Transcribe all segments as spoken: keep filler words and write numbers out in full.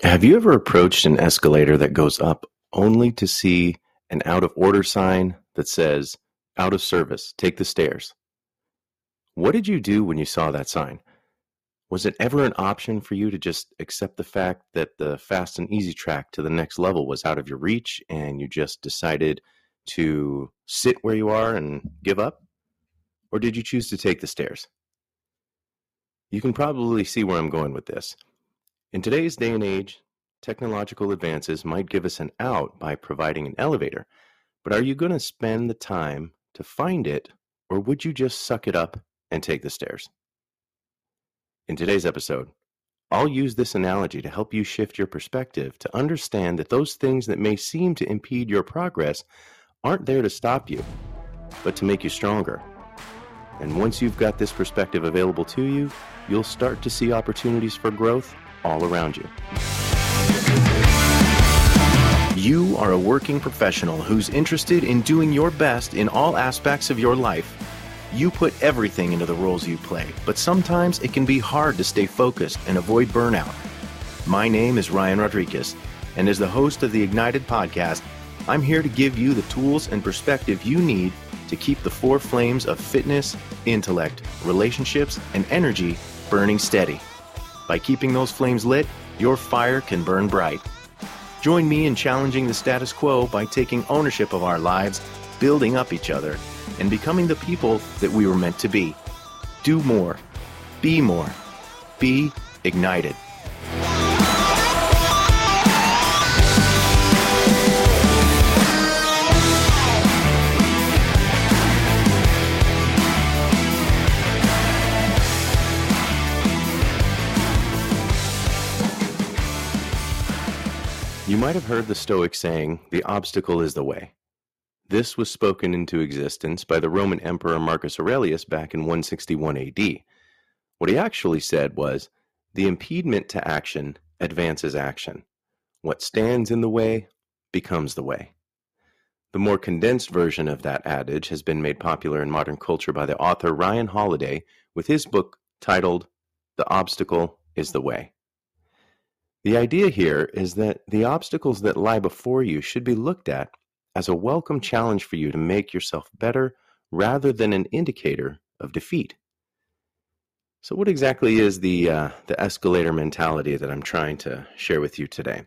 Have you ever approached an escalator that goes up only to see an out of order sign that says, out of service, take the stairs? What did you do when you saw that sign? Was it ever an option for you to just accept the fact that the fast and easy track to the next level was out of your reach and you just decided to sit where you are and give up? Or did you choose to take the stairs? You can probably see where I'm going with this. In today's day and age, technological advances might give us an out by providing an elevator, but are you going to spend the time to find it, or would you just suck it up and take the stairs? In today's episode, I'll use this analogy to help you shift your perspective to understand that those things that may seem to impede your progress aren't there to stop you, but to make you stronger. And once you've got this perspective available to you, you'll start to see opportunities for growth all around you. You are a working professional who's interested in doing your best in all aspects of your life. You put everything into the roles you play, but sometimes it can be hard to stay focused and avoid burnout. My name is Ryan Rodriguez, and as the host of the Ignited podcast, I'm here to give you the tools and perspective you need to keep the four flames of fitness, intellect, relationships, and energy burning steady. By keeping those flames lit, your fire can burn bright. Join me in challenging the status quo by taking ownership of our lives, building up each other, and becoming the people that we were meant to be. Do more. Be more. Be ignited. You might have heard the Stoics saying, the obstacle is the way. This was spoken into existence by the Roman Emperor Marcus Aurelius back in one sixty-one A D. What he actually said was, the impediment to action advances action. What stands in the way becomes the way. The more condensed version of that adage has been made popular in modern culture by the author Ryan Holiday with his book titled, The Obstacle is the Way. The idea here is that the obstacles that lie before you should be looked at as a welcome challenge for you to make yourself better rather than an indicator of defeat. So what exactly is the uh, the escalator mentality that I'm trying to share with you today?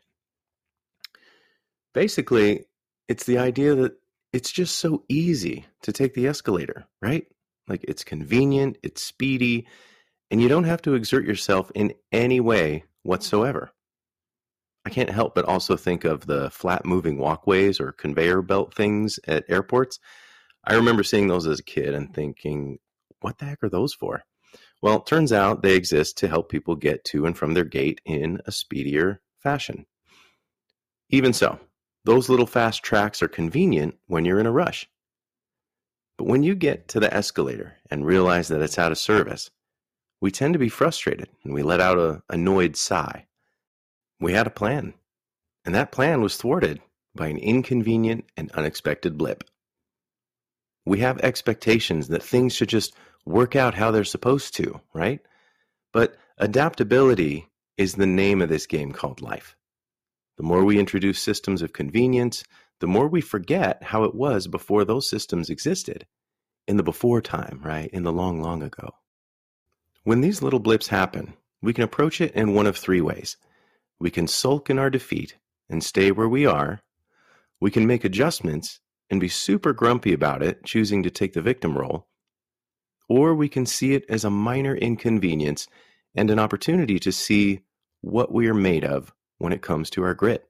Basically, it's the idea that it's just so easy to take the escalator, right? Like it's convenient, it's speedy, and you don't have to exert yourself in any way whatsoever. I can't help but also think of the flat moving walkways or conveyor belt things at airports. I remember seeing those as a kid and thinking, what the heck are those for? Well, it turns out they exist to help people get to and from their gate in a speedier fashion. Even so, those little fast tracks are convenient when you're in a rush. But when you get to the escalator and realize that it's out of service, we tend to be frustrated and we let out an annoyed sigh. We had a plan, and that plan was thwarted by an inconvenient and unexpected blip. We have expectations that things should just work out how they're supposed to, right? But adaptability is the name of this game called life. The more we introduce systems of convenience, the more we forget how it was before those systems existed, in the before time, right? In the long, long ago. When these little blips happen, we can approach it in one of three ways. We can sulk in our defeat and stay where we are. We can make adjustments and be super grumpy about it, choosing to take the victim role. Or we can see it as a minor inconvenience and an opportunity to see what we are made of when it comes to our grit.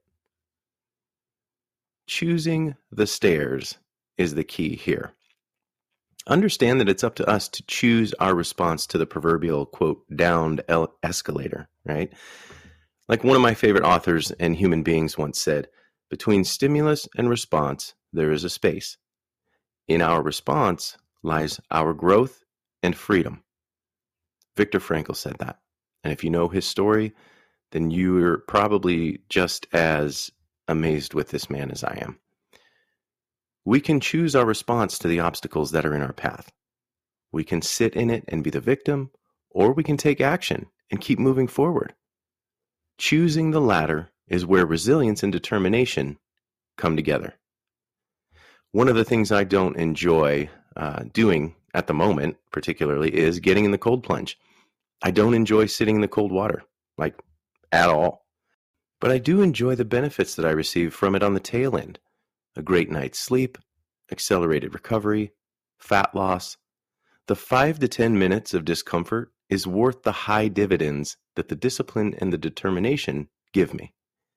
Choosing the stairs is the key here. Understand that it's up to us to choose our response to the proverbial, quote, downed escalator, right? Like one of my favorite authors and human beings once said, between stimulus and response, there is a space. In our response lies our growth and freedom. Viktor Frankl said that. And if you know his story, then you're probably just as amazed with this man as I am. We can choose our response to the obstacles that are in our path. We can sit in it and be the victim, or we can take action and keep moving forward. Choosing the latter is where resilience and determination come together. One of the things I don't enjoy uh, doing at the moment, particularly, is getting in the cold plunge. I don't enjoy sitting in the cold water, like at all. But I do enjoy the benefits that I receive from it on the tail end. A great night's sleep, accelerated recovery, fat loss. The five to ten minutes of discomfort is worth the high dividends that the discipline and the determination give me.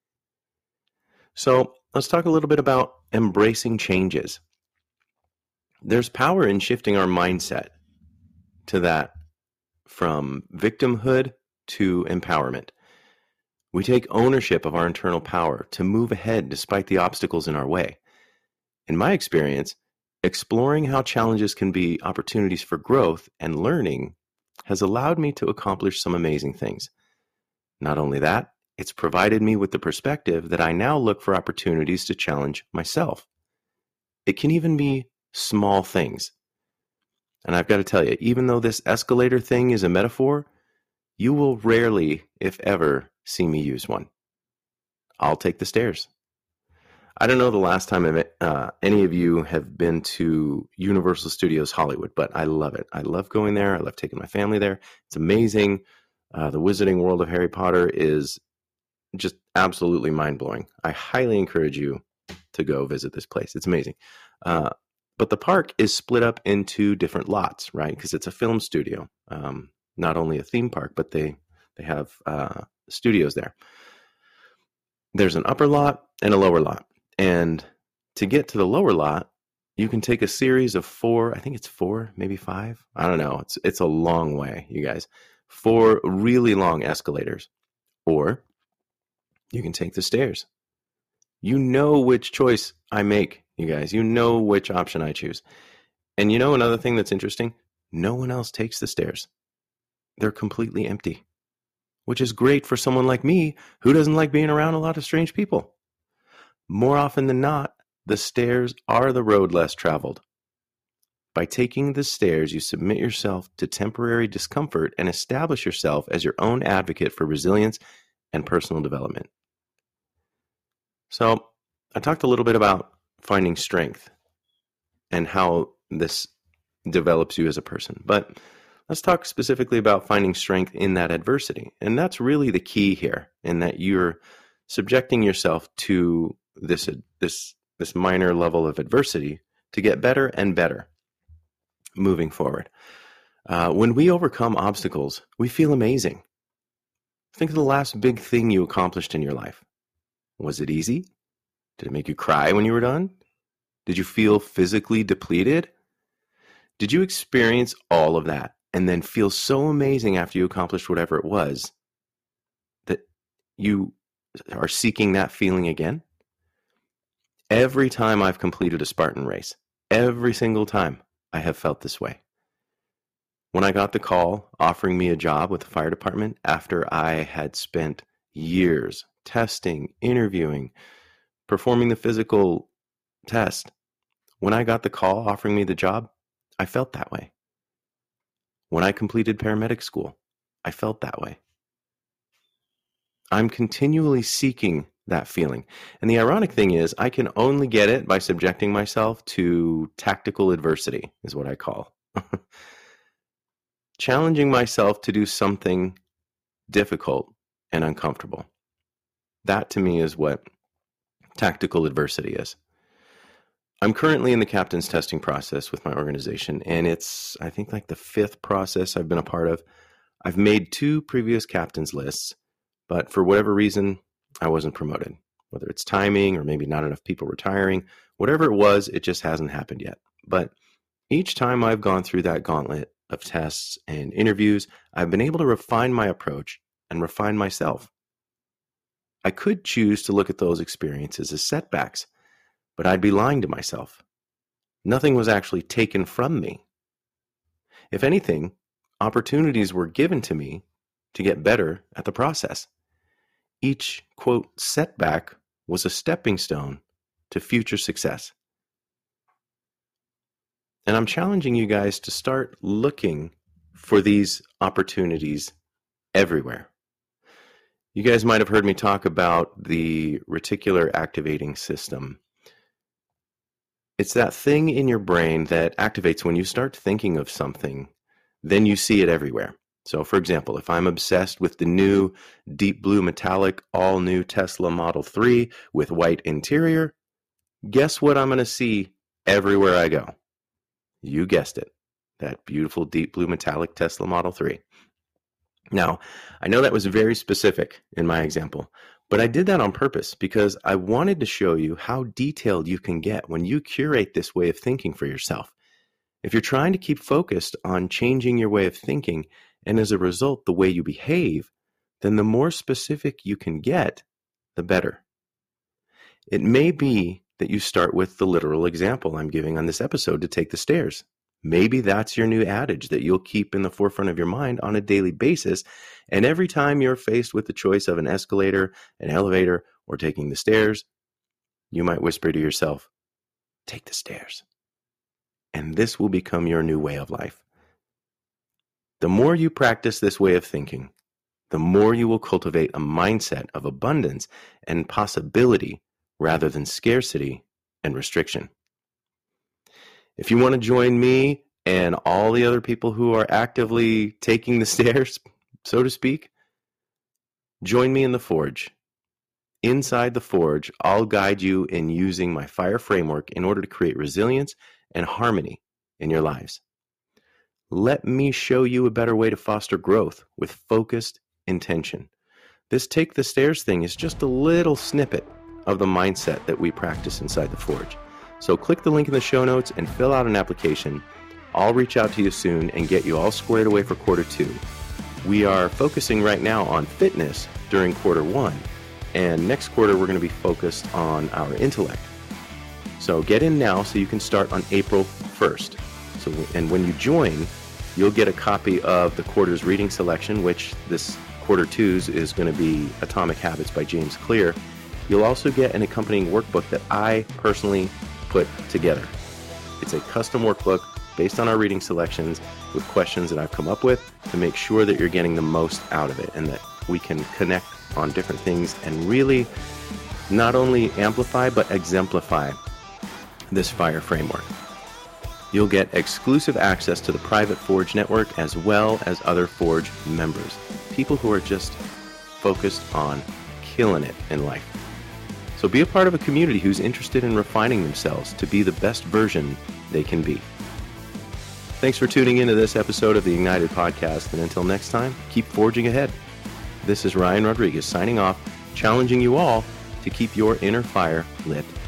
So let's talk a little bit about embracing changes. There's power in shifting our mindset to that, from victimhood to empowerment. We take ownership of our internal power to move ahead despite the obstacles in our way. In my experience, exploring how challenges can be opportunities for growth and learning has allowed me to accomplish some amazing things. Not only that, it's provided me with the perspective that I now look for opportunities to challenge myself. It can even be small things. And I've got to tell you, even though this escalator thing is a metaphor, you will rarely, if ever, see me use one. I'll take the stairs. I don't know the last time uh, any of you have been to Universal Studios Hollywood, but I love it. I love going there. I love taking my family there. It's amazing. Uh, the Wizarding World of Harry Potter is just absolutely mind-blowing. I highly encourage you to go visit this place. It's amazing. Uh, but the park is split up into different lots, right? Because it's a film studio. Um, not only a theme park, but they, they have uh, studios there. There's an upper lot and a lower lot. And to get to the lower lot, you can take a series of four, I think it's four, maybe five. I don't know. It's it's a long way, you guys. Four really long escalators. Or you can take the stairs. You know which choice I make, you guys. You know which option I choose. And you know another thing that's interesting? No one else takes the stairs. They're completely empty, which is great for someone like me who doesn't like being around a lot of strange people. More often than not, the stairs are the road less traveled. By taking the stairs, you submit yourself to temporary discomfort and establish yourself as your own advocate for resilience and personal development. So, I talked a little bit about finding strength and how this develops you as a person. But let's talk specifically about finding strength in that adversity. And that's really the key here, in that you're subjecting yourself to this this this minor level of adversity to get better and better moving forward. Uh, when we overcome obstacles, we feel amazing. Think of the last big thing you accomplished in your life. Was it easy? Did it make you cry when you were done? Did you feel physically depleted? Did you experience all of that and then feel so amazing after you accomplished whatever it was that you are seeking that feeling again? Every time I've completed a Spartan race, every single time I have felt this way. When I got the call offering me a job with the fire department after I had spent years testing, interviewing, performing the physical test, when I got the call offering me the job, I felt that way. When I completed paramedic school, I felt that way. I'm continually seeking that feeling. And the ironic thing is, I can only get it by subjecting myself to tactical adversity, is what I call. Challenging myself to do something difficult and uncomfortable. That to me is what tactical adversity is. I'm currently in the captain's testing process with my organization, and it's, I think, like the fifth process I've been a part of. I've made two previous captain's lists, but for whatever reason, I wasn't promoted. Whether it's timing or maybe not enough people retiring, whatever it was, it just hasn't happened yet. But each time I've gone through that gauntlet of tests and interviews, I've been able to refine my approach and refine myself. I could choose to look at those experiences as setbacks, but I'd be lying to myself. Nothing was actually taken from me. If anything, opportunities were given to me to get better at the process. Each, quote, setback was a stepping stone to future success. And I'm challenging you guys to start looking for these opportunities everywhere. You guys might have heard me talk about the reticular activating system. It's that thing in your brain that activates when you start thinking of something, then you see it everywhere. So, for example, if I'm obsessed with the new deep blue metallic all-new Tesla Model three with white interior, guess what I'm going to see everywhere I go? You guessed it, that beautiful deep blue metallic Tesla Model three. Now, I know that was very specific in my example, but I did that on purpose because I wanted to show you how detailed you can get when you curate this way of thinking for yourself. If you're trying to keep focused on changing your way of thinking, and as a result, the way you behave, then the more specific you can get, the better. It may be that you start with the literal example I'm giving on this episode to take the stairs. Maybe that's your new adage that you'll keep in the forefront of your mind on a daily basis, and every time you're faced with the choice of an escalator, an elevator, or taking the stairs, you might whisper to yourself, "Take the stairs." And this will become your new way of life. The more you practice this way of thinking, the more you will cultivate a mindset of abundance and possibility rather than scarcity and restriction. If you want to join me and all the other people who are actively taking the stairs, so to speak, join me in the Forge. Inside the Forge, I'll guide you in using my FIRE framework in order to create resilience and harmony in your lives. Let me show you a better way to foster growth with focused intention. This take the stairs thing is just a little snippet of the mindset that we practice inside the Forge. So click the link in the show notes and fill out an application. I'll reach out to you soon and get you all squared away for quarter two. We are focusing right now on fitness during quarter one, and next quarter we're going to be focused on our intellect. So get in now so you can start on April first. So, and when you join, you'll get a copy of the quarter's reading selection, which this quarter two's is going to be Atomic Habits by James Clear. You'll also get an accompanying workbook that I personally put together. It's a custom workbook based on our reading selections with questions that I've come up with to make sure that you're getting the most out of it and that we can connect on different things and really not only amplify but exemplify this FIRE framework. You'll get exclusive access to the private Forge network as well as other Forge members, people who are just focused on killing it in life. So be a part of a community who's interested in refining themselves to be the best version they can be. Thanks for tuning into this episode of the Ignited Podcast, and until next time, keep forging ahead. This is Ryan Rodriguez signing off, challenging you all to keep your inner fire lit